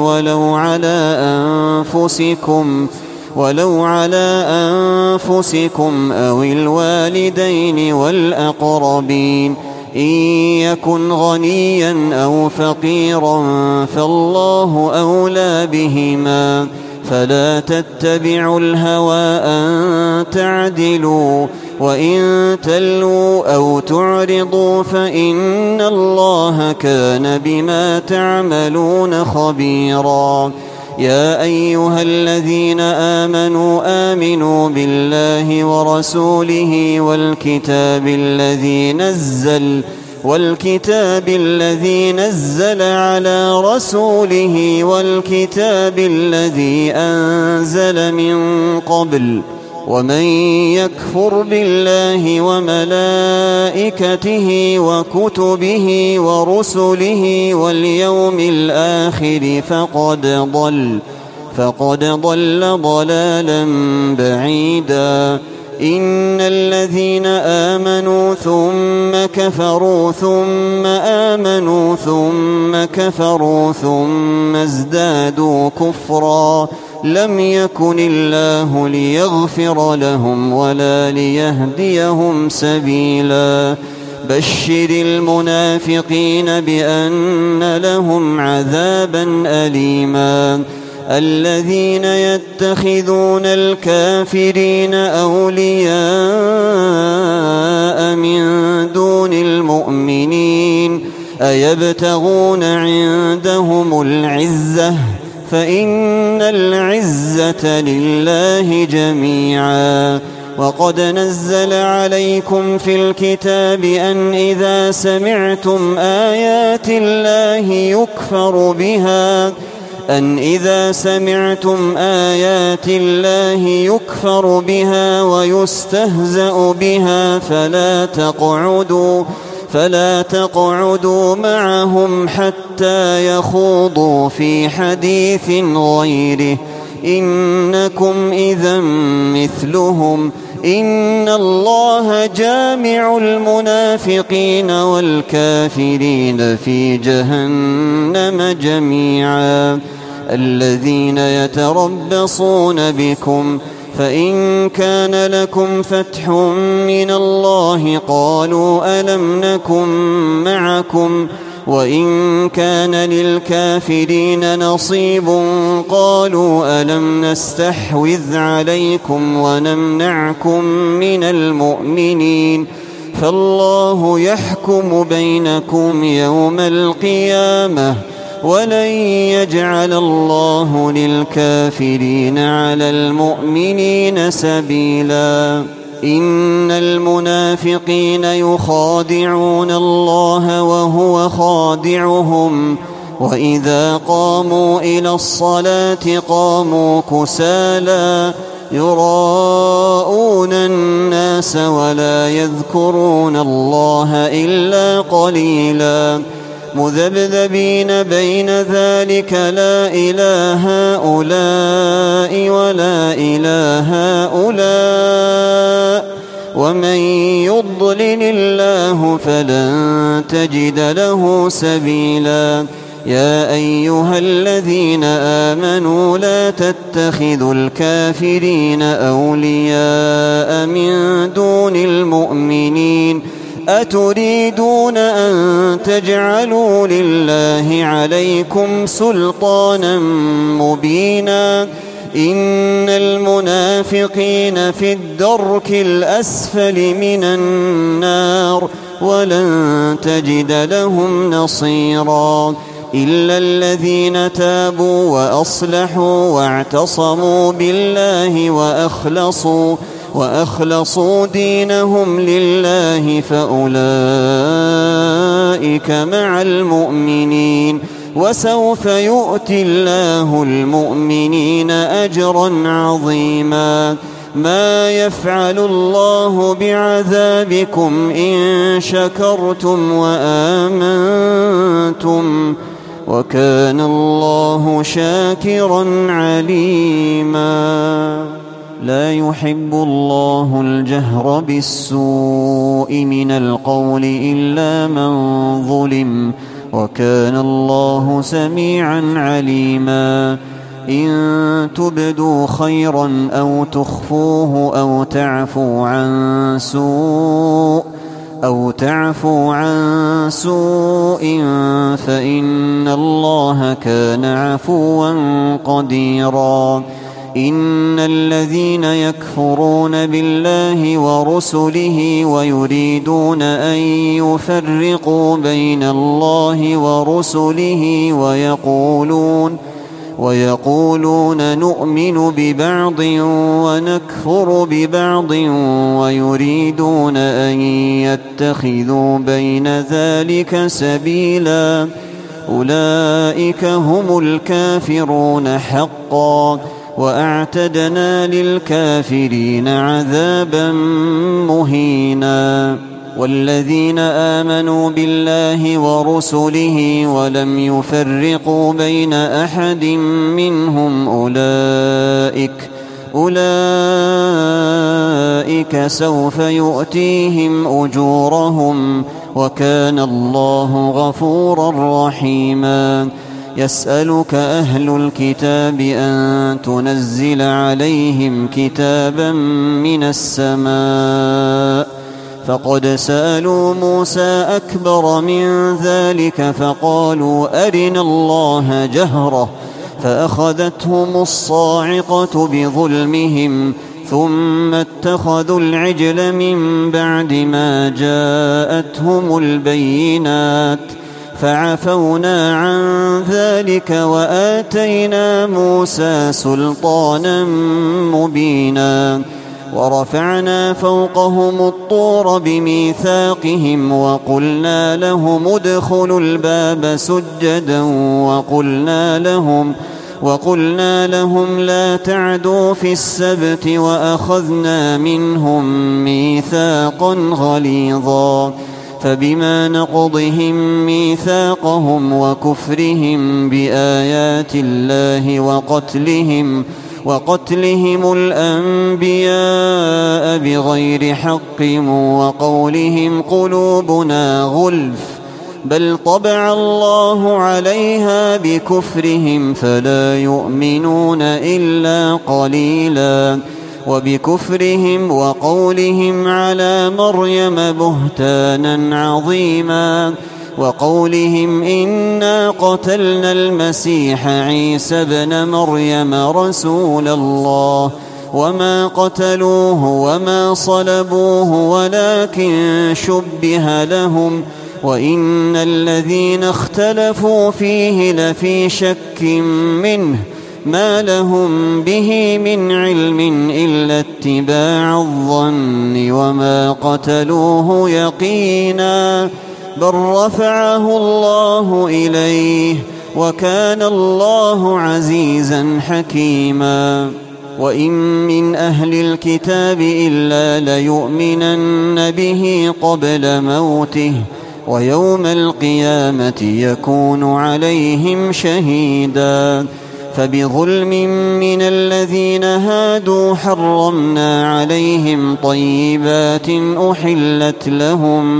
ولو على أنفسكم أو الوالدين والأقربين إن يكن غنيا أو فقيرا فالله أولى بهما فلا تتبعوا الهوى أن تعدلوا وإن تلووا أو تعرضوا فإن الله كان بما تعملون خبيرا. يا أيها الذين آمنوا بالله ورسوله والكتاب الذي نزل على رسوله والكتاب الذي أنزل من قبل ومن يكفر بالله وملائكته وكتبه ورسله واليوم الآخر فقد ضل ضلالا بعيدا. إن الذين آمنوا ثم كفروا ثم آمنوا ثم كفروا ثم ازدادوا كفرا لم يكن الله ليغفر لهم ولا ليهديهم سبيلا. بشر المنافقين بأن لهم عذابا أليما. الذين يتخذون الكافرين أولياء من دون المؤمنين أيبتغون عندهم العزة فإن العزة لله جميعا. وقد نزل عليكم في الكتاب أن إذا سمعتم آيات الله يكفر بها ويستهزأ بها فلا تقعدوا معهم حتى يخوضوا في حديث غيره إنكم إذا مثلهم إن الله جامع المنافقين والكافرين في جهنم جميعا. الذين يتربصون بكم فإن كان لكم فتح من الله قالوا ألم نكن معكم وإن كان للكافرين نصيب قالوا ألم نستحوذ عليكم ونمنعكم من المؤمنين فالله يحكم بينكم يوم القيامة ولن يجعل الله للكافرين على المؤمنين سبيلا. إن المنافقين يخادعون الله وهو خادعهم وإذا قاموا إلى الصلاة قاموا كسالى يراءون الناس ولا يذكرون الله إلا قليلا مذبذبين بين ذلك لا إله هؤلاء ولا إله هؤلاء ومن يضلل الله فلن تجد له سبيلا. يا أيها الذين آمنوا لا تتخذوا الكافرين أولياء من دون المؤمنين أتريدون أن تجعلوا لله عليكم سلطانا مبينا إن المنافقين في الدرك الأسفل من النار ولن تجد لهم نصيرا إلا الذين تابوا وأصلحوا واعتصموا بالله وأخلصوا دينهم لله فأولئك مع المؤمنين وسوف يؤتي الله المؤمنين أجرا عظيما. ما يفعل الله بعذابكم إن شكرتم وآمنتم وكان الله شاكرا عليما. لا يحب الله الجهر بالسوء من القول إلا من ظلم وكان الله سميعا عليما. إن تبدوا خيرا أو تخفوه أو تعفوا عن سوء أو تعفو عن سوء فإن الله كان عفوا قديرا. إن الذين يكفرون بالله ورسله ويريدون أن يفرقوا بين الله ورسله ويقولون نؤمن ببعض ونكفر ببعض ويريدون أن يتخذوا بين ذلك سبيلا أولئك هم الكافرون حقا وأعتدنا للكافرين عذابا مهينا. والذين آمنوا بالله ورسله ولم يفرقوا بين أحد منهم أولئك سوف يؤتيهم أجورهم وكان الله غفورا رحيما. يسألك أهل الكتاب أن تنزل عليهم كتابا من السماء فقد سألوا موسى أكبر من ذلك فقالوا أرنا الله جهرة فأخذتهم الصاعقة بظلمهم ثم اتخذوا العجل من بعد ما جاءتهم البينات فعفونا عن ذلك وآتينا موسى سلطانا مبينا. ورفعنا فوقهم الطور بميثاقهم وقلنا لهم ادخلوا الباب سجدا وقلنا لهم لا تعدوا في السبت وأخذنا منهم ميثاقا غليظا. فبما نقضهم ميثاقهم وكفرهم بآيات الله وقتلهم الأنبياء بغير حق وقولهم قلوبنا غلف بل طبع الله عليها بكفرهم فلا يؤمنون إلا قليلا. وبكفرهم وقولهم على مريم بهتانا عظيما وقولهم إنا قتلنا المسيح عيسى ابن مريم رسول الله وما قتلوه وما صلبوه ولكن شبه لهم وإن الذين اختلفوا فيه لفي شك منه ما لهم به من علم إلا اتباع الظن وما قتلوه يقينا بل رفعه الله إليه وكان الله عزيزا حكيما. وإن من أهل الكتاب إلا ليؤمنن به قبل موته ويوم القيامة يكون عليهم شهيدا. فبظلم من الذين هادوا حرمنا عليهم طيبات أحلت لهم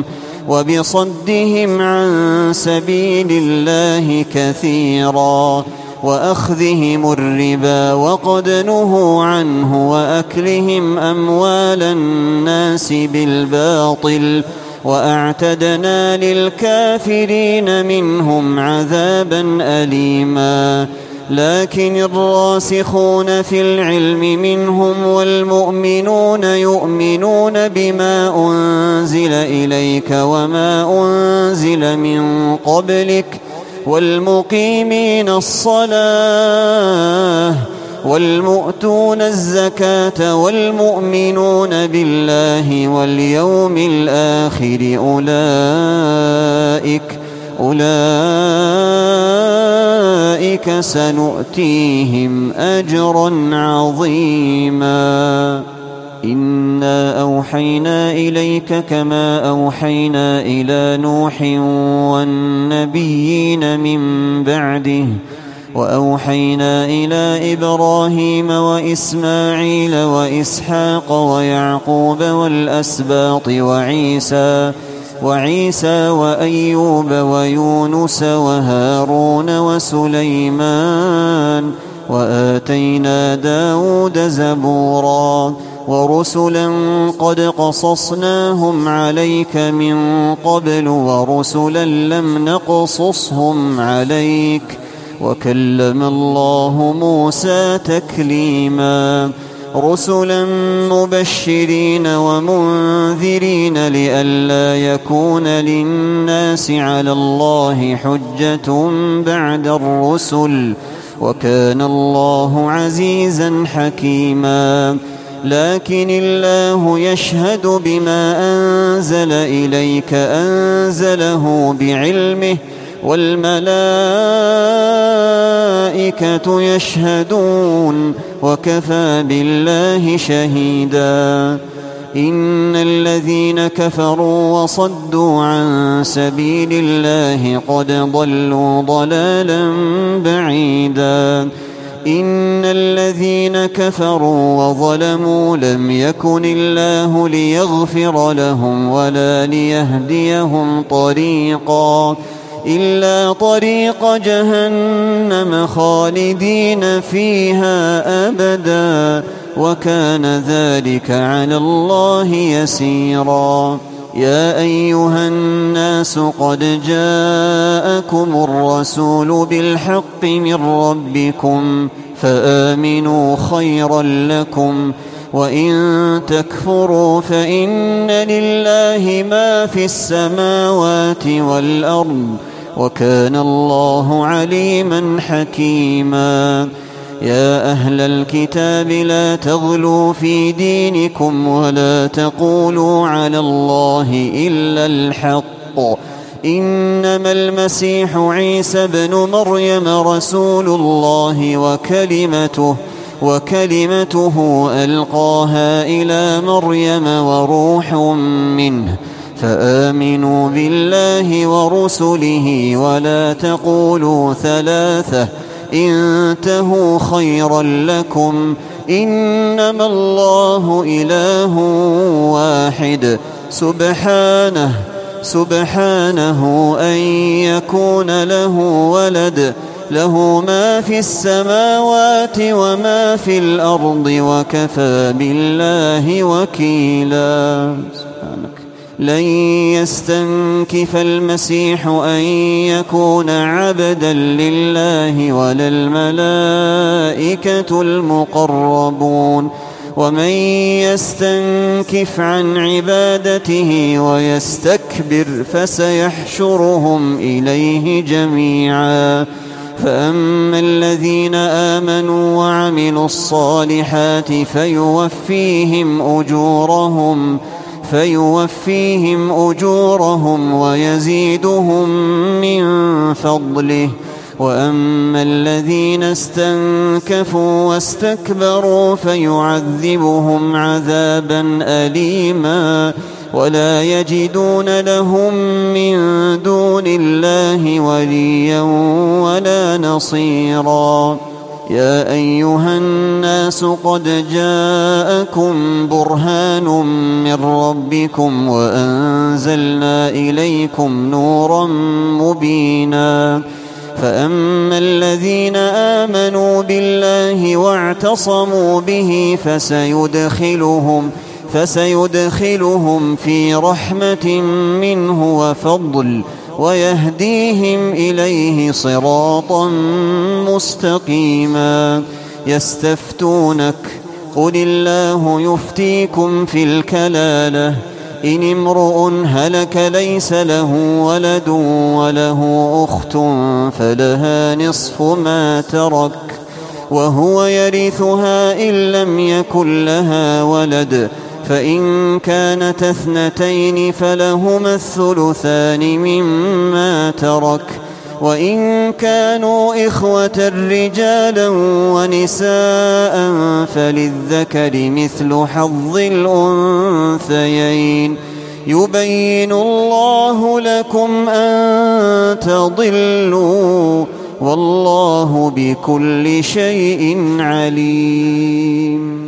وبصدهم عن سبيل الله كثيرا وأخذهم الربا وقد نهوا عنه وأكلهم أموال الناس بالباطل وأعتدنا للكافرين منهم عذابا أليما. لكن الراسخون في العلم منهم والمؤمنون يؤمنون بما أنزل إليك وما أنزل من قبلك والمقيمين الصلاة والمؤتون الزكاة والمؤمنون بالله واليوم الآخر أولئك سنؤتيهم أجرا عظيما. إنا أوحينا إليك كما أوحينا إلى نوح والنبيين من بعده وأوحينا إلى إبراهيم وإسماعيل وإسحاق ويعقوب والأسباط وعيسى وأيوب ويونس وهارون وسليمان وآتينا داود زبورا ورسلا قد قصصناهم عليك من قبل ورسلا لم نقصصهم عليك وكلم الله موسى تكليما رسلا مبشرين ومنذرين لئلا يكون للناس على الله حجة بعد الرسل وكان الله عزيزا حكيما لكن الله يشهد بما أنزل إليك أنزله بعلمه والملائكة يشهدون وكفى بالله شهيدا إن الذين كفروا وصدوا عن سبيل الله قد ضلوا ضلالا بعيدا إن الذين كفروا وظلموا لم يكن الله ليغفر لهم ولا ليهديهم طريقا إلا طريق جهنم خالدين فيها أبدا وكان ذلك على الله يسيرا يا أيها الناس قد جاءكم الرسول بالحق من ربكم فآمنوا خيرا لكم وإن تكفروا فإن لله ما في السماوات والأرض وكان الله عليما حكيما يا أهل الكتاب لا تغلوا في دينكم ولا تقولوا على الله إلا الحق إنما المسيح عيسى بن مريم رسول الله وكلمته ألقاها إلى مريم وروح منه فآمنوا بالله ورسله ولا تقولوا ثلاثة انتهوا خيرا لكم إنما الله إله واحد سبحانه أن يكون له ولد له ما في السماوات وما في الأرض وكفى بالله وكيلا لن يستنكف المسيح أن يكون عبدا لله ولا الملائكة المقربون ومن يستنكف عن عبادته ويستكبر فسيحشرهم إليه جميعا فأما الذين آمنوا وعملوا الصالحات فيوفيهم أجورهم ويزيدهم من فضله وأما الذين استنكفوا واستكبروا فيعذبهم عذابا أليما ولا يجدون لهم من دون الله وليا ولا نصيرا يا أيها الناس قد جاءكم برهان من ربكم وأنزلنا إليكم نورا مبينا فأما الذين آمنوا بالله واعتصموا به فسيدخلهم في رحمة منه وفضل ويهديهم إليه صراطا مستقيما يستفتونك قل الله يفتيكم في الكلالة إن امرؤ هلك ليس له ولد وله أخت فلها نصف ما ترك وهو يرثها إن لم يكن لها ولد فإن كانت اثنتين فلهما الثلثان مما ترك وإن كانوا إخوة رجالا ونساء فللذكر مثل حظ الأنثيين يبين الله لكم أن تضلوا والله بكل شيء عليم